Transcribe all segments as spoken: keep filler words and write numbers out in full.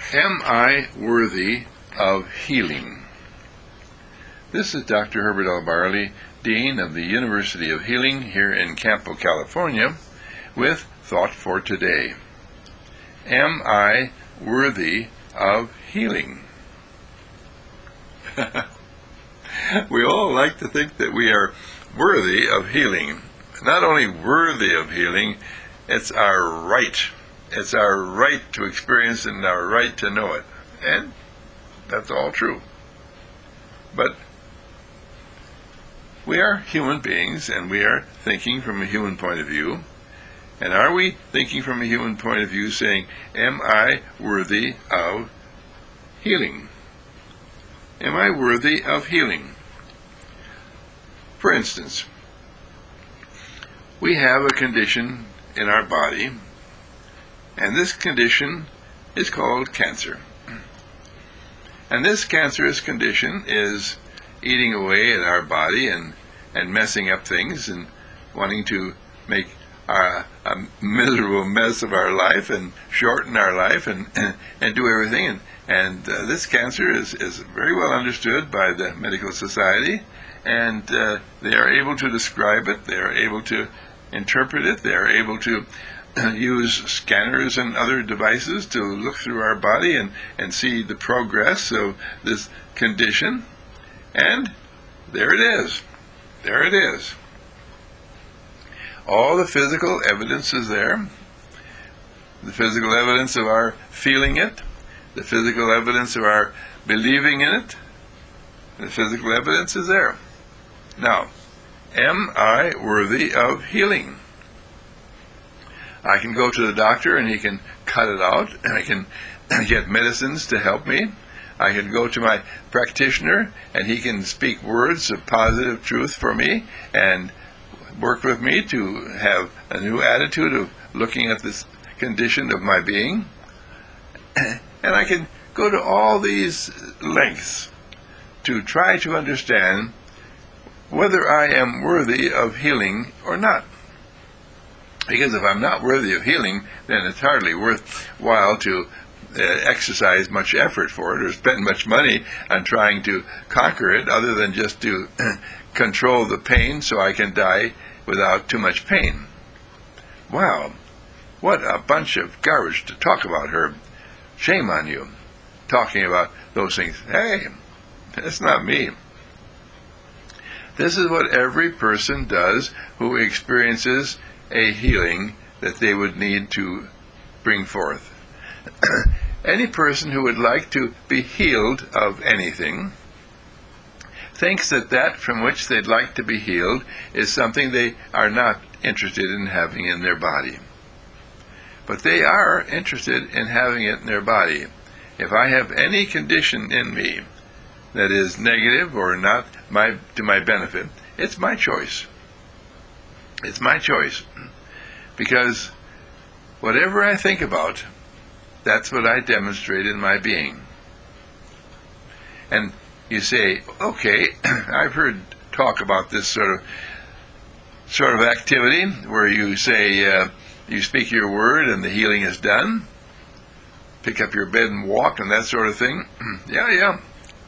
Am I worthy of healing? This is Doctor Herbert L. Barley, Dean of the University of Healing here in Campo, California, with Thought for Today. Am I worthy of healing? We all like to think that we are worthy of healing. Not only worthy of healing, it's our right. It's our right to experience and our right to know it. And that's all true. But we are human beings, and we are thinking from a human point of view. And are we thinking from a human point of view saying, am I worthy of healing? Am I worthy of healing? For instance, we have a condition in our body, and this condition is called cancer. And this cancerous condition is eating away at our body and, and messing up things and wanting to make our, a miserable mess of our life and shorten our life and, and, and do everything. And, and uh, this cancer is, is very well understood by the medical society, and uh, they are able to describe it, they are able to interpret it, they are able to use scanners and other devices to look through our body and, and see the progress of this condition. And there it is. There it is. All the physical evidence is there. The physical evidence of our feeling it. The physical evidence of our believing in it. The physical evidence is there. Now, am I worthy of healing? I can go to the doctor and he can cut it out, and I can get medicines to help me. I can go to my practitioner and he can speak words of positive truth for me and work with me to have a new attitude of looking at this condition of my being. And I can go to all these lengths to try to understand whether I am worthy of healing or not. Because if I'm not worthy of healing, then it's hardly worthwhile to uh, exercise much effort for it or spend much money on trying to conquer it, other than just to control the pain so I can die without too much pain. Wow, what a bunch of garbage to talk about, Herb. Shame on you, talking about those things. Hey, that's not me. This is what every person does who experiences a healing that they would need to bring forth. Any person who would like to be healed of anything thinks that that from which they'd like to be healed is something they are not interested in having in their body. But they are interested in having it in their body. If I have any condition in me that is negative or not my to my benefit, it's my choice. It's my choice. Because whatever I think about, that's what I demonstrate in my being. And you say, okay, I've heard talk about this sort of sort of activity where you say, uh, you speak your word and the healing is done. Pick up your bed and walk and that sort of thing. yeah, yeah.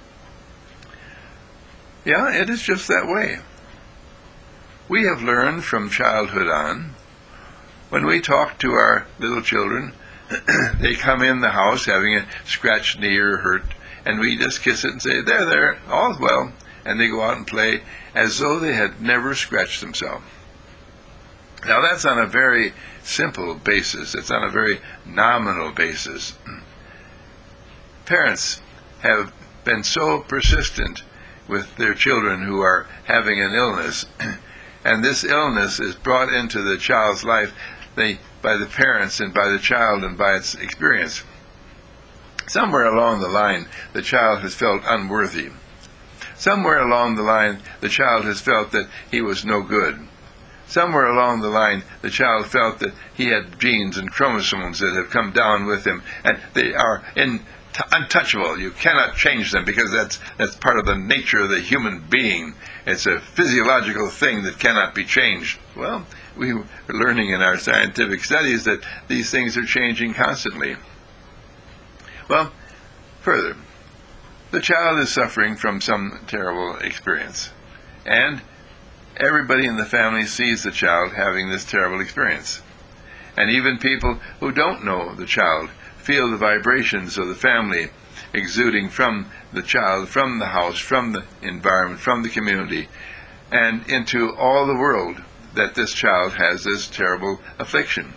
Yeah, it is just that way. We have learned from childhood on, when we talk to our little children, they come in the house having a scratched knee or hurt, and we just kiss it and say, there, there, all's well, and they go out and play as though they had never scratched themselves. Now that's on a very simple basis. It's on a very nominal basis. Parents have been so persistent with their children who are having an illness, and this illness is brought into the child's life they, by the parents and by the child and by its experience. Somewhere along the line, the child has felt unworthy. Somewhere along the line, the child has felt that he was no good. Somewhere along the line, the child felt that he had genes and chromosomes that have come down with him, and they are in T- untouchable. You cannot change them because that's that's part of the nature of the human being. It's a physiological thing that cannot be changed. Well, we are learning in our scientific studies that these things are changing constantly. Well, further, the child is suffering from some terrible experience, and everybody in the family sees the child having this terrible experience. And even people who don't know the child feel the vibrations of the family exuding from the child, from the house, from the environment, from the community, and into all the world, that this child has this terrible affliction.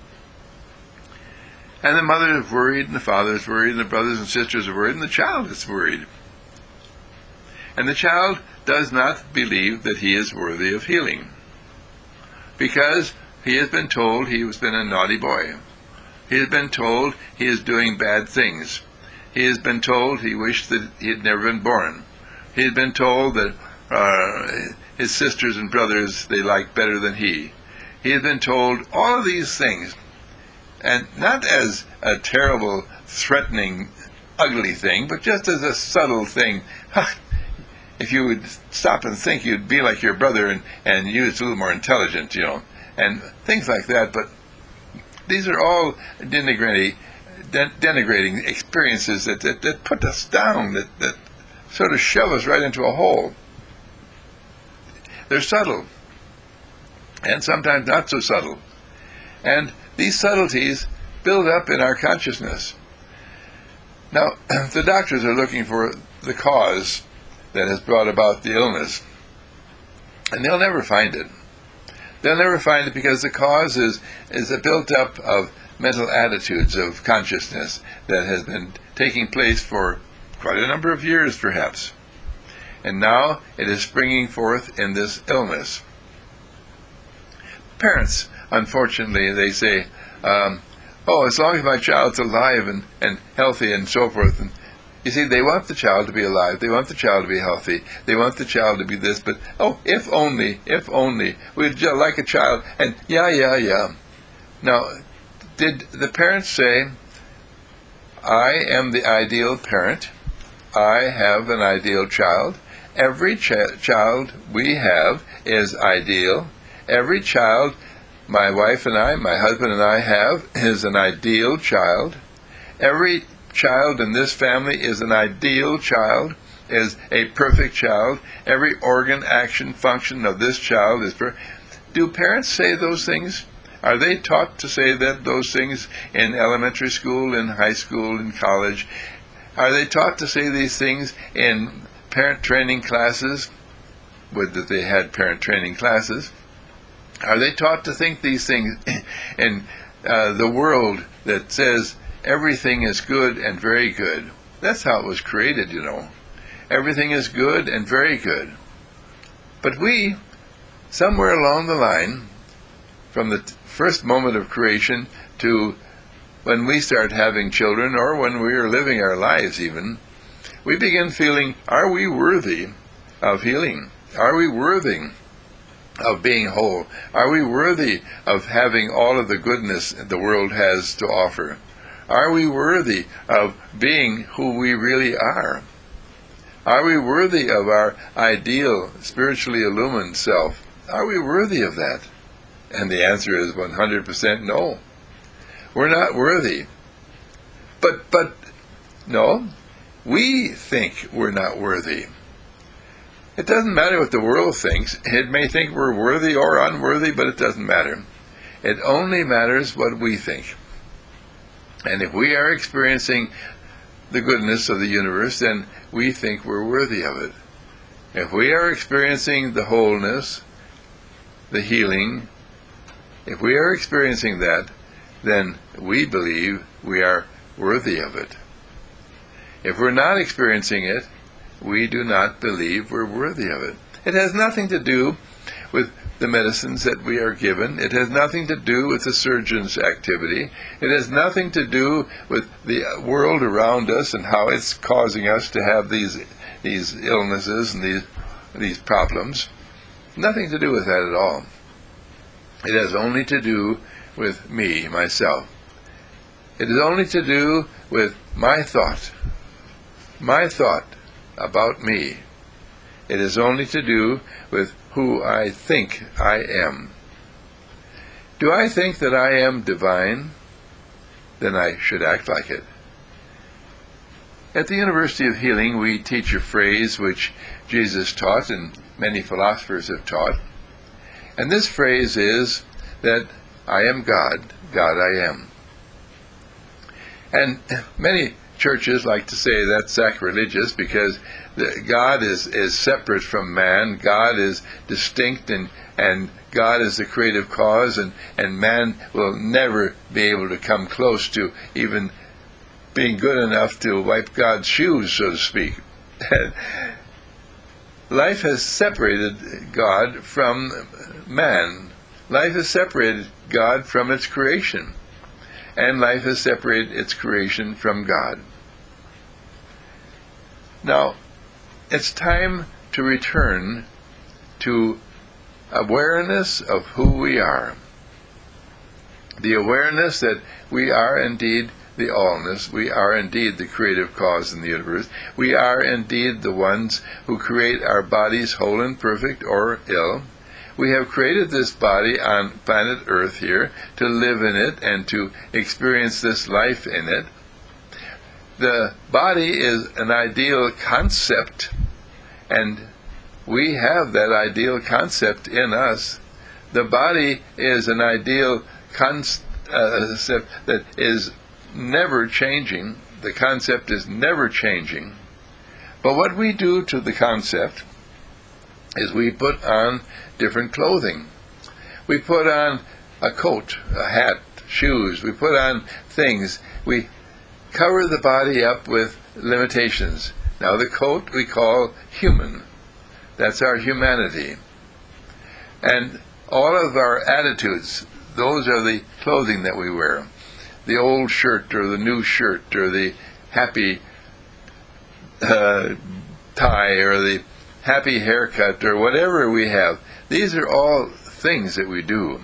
And the mother is worried, and the father is worried, and the brothers and sisters are worried, and the child is worried. And the child does not believe that he is worthy of healing, because he has been told he has been a naughty boy. He has been told he is doing bad things. He has been told he wished that he had never been born. He has been told that uh, his sisters and brothers they like better than he. He has been told all of these things, and not as a terrible, threatening, ugly thing, but just as a subtle thing. If you would stop and think, you'd be like your brother, and, and you're a little more intelligent, you know, and things like that. But these are all denigrating, de- denigrating experiences that, that, that put us down, that, that sort of shove us right into a hole. They're subtle, and sometimes not so subtle. And these subtleties build up in our consciousness. Now, the doctors are looking for the cause that has brought about the illness, and they'll never find it. They'll never find it because the cause is, is a built-up of mental attitudes of consciousness that has been taking place for quite a number of years, perhaps. And now it is springing forth in this illness. Parents, unfortunately, they say, um, oh, as long as my child's alive and, and healthy and so forth. And you see, they want the child to be alive. They want the child to be healthy. They want the child to be this. But, oh, if only, if only. We'd just like a child. And yeah, yeah, yeah. Now, did the parents say, I am the ideal parent. I have an ideal child. Every ch- child we have is ideal. Every child my wife and I, my husband and I have, is an ideal child. Every child in this family is an ideal child, is a perfect child. Every organ, action, function of this child is perfect. Do parents say those things? Are they taught to say that those things in elementary school, in high school, in college? Are they taught to say these things in parent training classes? Would that they had parent training classes? Are they taught to think these things in uh, the world that says everything is good and very good? That's how it was created, you know. Everything is good and very good. But we, somewhere along the line, from the t- first moment of creation to when we start having children, or when we are living our lives even, we begin feeling, are we worthy of healing? Are we worthy of being whole? Are we worthy of having all of the goodness the world has to offer? Are we worthy of being who we really are? Are we worthy of our ideal, spiritually illumined self? Are we worthy of that? And the answer is one hundred percent no. We're not worthy. But, but, no, we think we're not worthy. It doesn't matter what the world thinks. It may think we're worthy or unworthy, but it doesn't matter. It only matters what we think. And if we are experiencing the goodness of the universe, then we think we're worthy of it. If we are experiencing the wholeness, the healing, if we are experiencing that, then we believe we are worthy of it. If we're not experiencing it, we do not believe we're worthy of it. It has nothing to do with the medicines that we are given. It has nothing to do with the surgeon's activity. It has nothing to do with the world around us and how it's causing us to have these these illnesses and these these problems. Nothing to do with that at all. It has only to do with me, myself. It is only to do with my thought. My thought about me. It is only to do with who I think I am. Do I think that I am divine? Then I should act like it. At the University of Healing, we teach a phrase which Jesus taught and many philosophers have taught. And this phrase is that I am God, God I am. And many churches like to say that's sacrilegious because the, God is, is separate from man. God is distinct, and, and God is the creative cause, and, and man will never be able to come close to even being good enough to wipe God's shoes, so to speak. Life has separated God from man. Life has separated God from its creation. And life has separated its creation from God. Now, it's time to return to awareness of who we are. The awareness that we are indeed the allness. We are indeed the creative cause in the universe. We are indeed the ones who create our bodies whole and perfect or ill. We have created this body on planet Earth here to live in it and to experience this life in it. The body is an ideal concept, and we have that ideal concept in us. The body is an ideal concept that is never changing. The concept is never changing. But what we do to the concept is we put on different clothing. We put on a coat, a hat, shoes. We put on things. We cover the body up with limitations. Now the coat we call human. That's our humanity. And all of our attitudes, those are the clothing that we wear. The old shirt or the new shirt or the happy uh, tie or the happy haircut or whatever we have. These are all things that we do.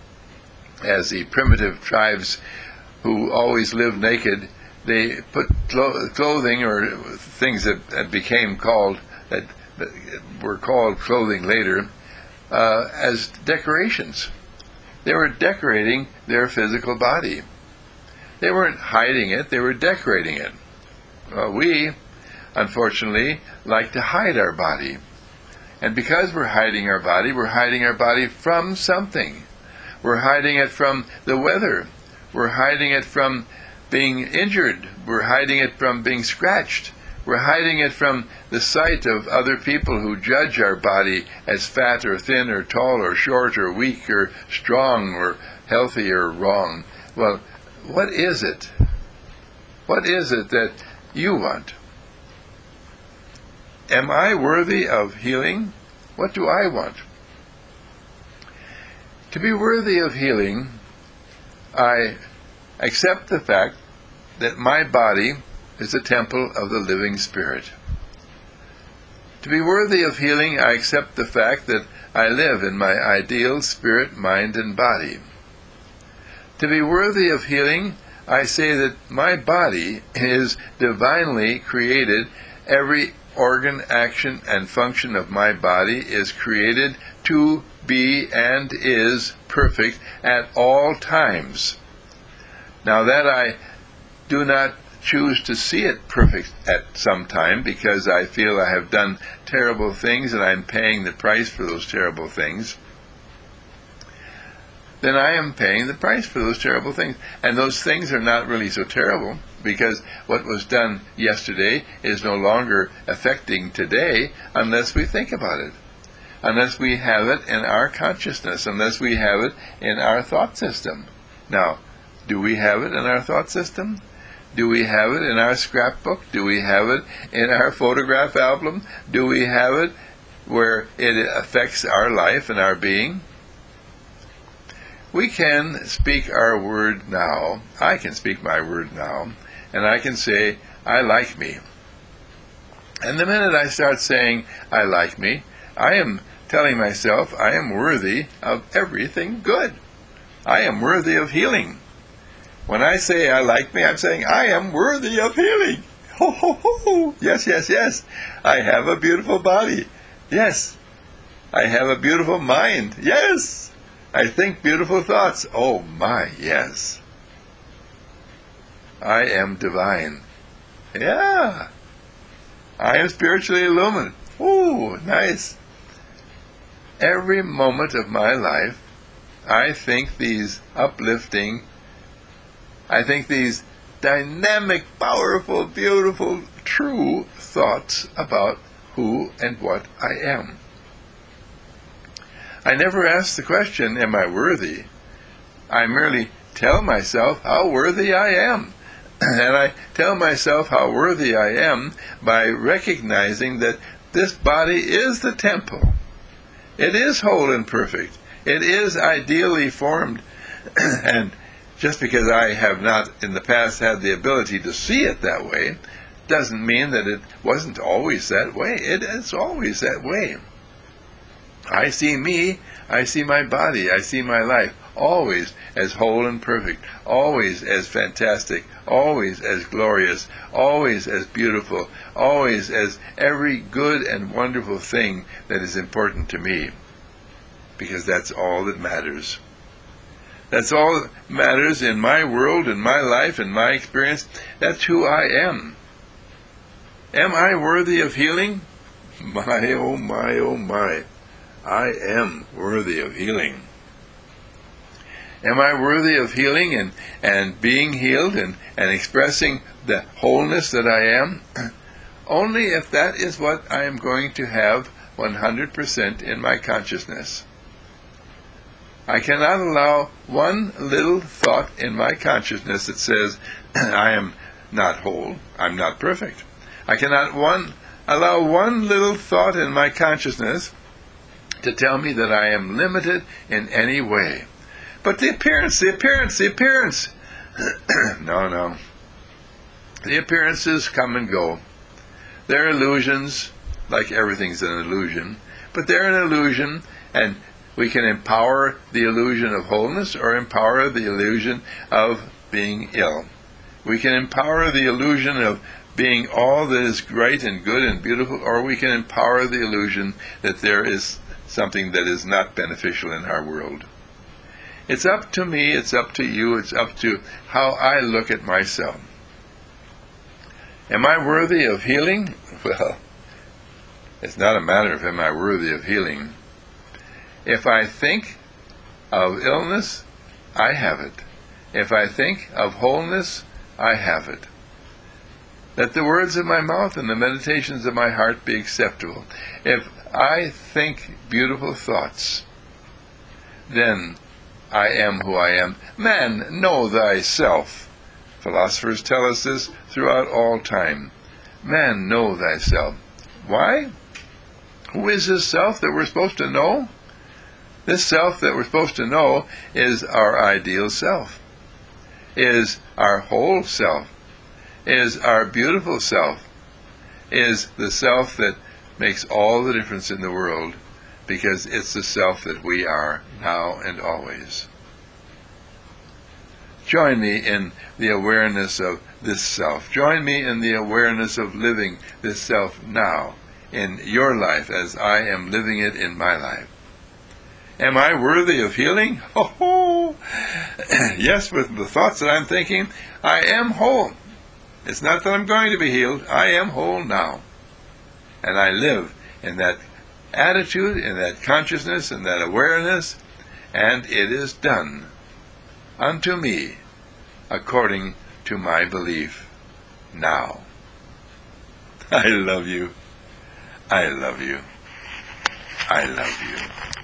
As the primitive tribes who always lived naked, they put clo- clothing or things that, that became called, that, that were called clothing later, uh, as decorations. They were decorating their physical body. They weren't hiding it, they were decorating it. Well, we, unfortunately, like to hide our body. And because we're hiding our body, we're hiding our body from something. We're hiding it from the weather. We're hiding it from being injured. We're hiding it from being scratched. We're hiding it from the sight of other people who judge our body as fat or thin or tall or short or weak or strong or healthy or wrong. Well, what is it? What is it that you want? Am I worthy of healing? What do I want? To be worthy of healing, I accept the fact that my body is a temple of the living Spirit. To be worthy of healing, I accept the fact that I live in my ideal spirit, mind, and body. To be worthy of healing, I say that my body is divinely created. Every organ, action, and function of my body is created to be and is perfect at all times. Now that I do not choose to see it perfect at some time because I feel I have done terrible things and I'm paying the price for those terrible things, then I am paying the price for those terrible things. And those things are not really so terrible, because what was done yesterday is no longer affecting today unless we think about it, unless we have it in our consciousness, unless we have it in our thought system. Now, do we have it in our thought system? Do we have it in our scrapbook? Do we have it in our photograph album? Do we have it where it affects our life and our being? We can speak our word now. I can speak my word now, and I can say, I like me. And the minute I start saying, I like me, I am telling myself I am worthy of everything good. I am worthy of healing. When I say I like me, I'm saying I am worthy of healing. Ho, ho, ho. Yes, yes, yes. I have a beautiful body. Yes. I have a beautiful mind. Yes. I think beautiful thoughts. Oh my, yes. I am divine. Yeah. I am spiritually illumined. Ooh, nice. Every moment of my life, I think these uplifting, I think these dynamic, powerful, beautiful, true thoughts about who and what I am. I never ask the question, am I worthy? I merely tell myself how worthy I am. And I tell myself how worthy I am by recognizing that this body is the temple. It is whole and perfect. It is ideally formed. And just because I have not in the past had the ability to see it that way, doesn't mean that it wasn't always that way. It is always that way. I see me, I see my body, I see my life, always as whole and perfect, always as fantastic, always as glorious, always as beautiful, always as every good and wonderful thing that is important to me. Because that's all that matters. That's all that matters in my world, in my life, in my experience. That's who I am. Am I worthy of healing? My, oh my, oh my. I am worthy of healing. Am I worthy of healing and, and being healed and, and expressing the wholeness that I am? Only if that is what I am going to have one hundred percent in my consciousness. I cannot allow one little thought in my consciousness that says, I am not whole, I'm not perfect. I cannot one allow one little thought in my consciousness to tell me that I am limited in any way. But the appearance, the appearance, the appearance. no, no. The appearances come and go. They're illusions, like everything's an illusion. But they're an illusion, and we can empower the illusion of wholeness or empower the illusion of being ill. We can empower the illusion of being all that is great and good and beautiful, or we can empower the illusion that there is something that is not beneficial in our world. It's up to me, it's up to you, it's up to how I look at myself. Am I worthy of healing? Well, it's not a matter of am I worthy of healing. If I think of illness, I have it. If I think of wholeness, I have it. Let the words of my mouth and the meditations of my heart be acceptable. If I think beautiful thoughts, then I am who I am. Man, know thyself. Philosophers tell us this throughout all time. Man, know thyself. Why? Who is this self that we're supposed to know? This self that we're supposed to know is our ideal self, is our whole self, is our beautiful self, is the self that makes all the difference in the world, because it's the self that we are now and always. Join me in the awareness of this self. Join me in the awareness of living this self now in your life as I am living it in my life. Am I worthy of healing? Oh, yes, with the thoughts that I'm thinking, I am whole. It's not that I'm going to be healed. I am whole now. And I live in that attitude, in that consciousness, in that awareness, and it is done unto me according to my belief now. I love you. I love you. I love you.